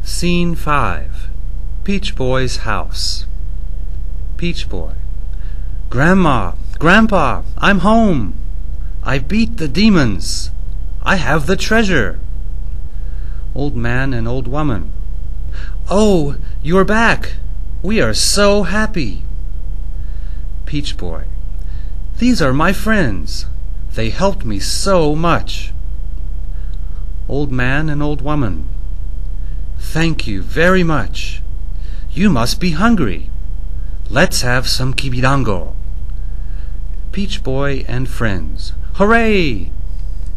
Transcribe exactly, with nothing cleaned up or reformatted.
Scene five. Peach Boy's house. Peach Boy. Grandma, Grandpa, I'm home. I beat the demons. I have the treasure. Old Man and Old Woman. Oh, you're back. We are so happy. Peach Boy. These are my friends. They helped me so much. Old Man and Old Woman. Thank you very much. You must be hungry. Let's have some kibidango. Peach Boy and friends. Hooray!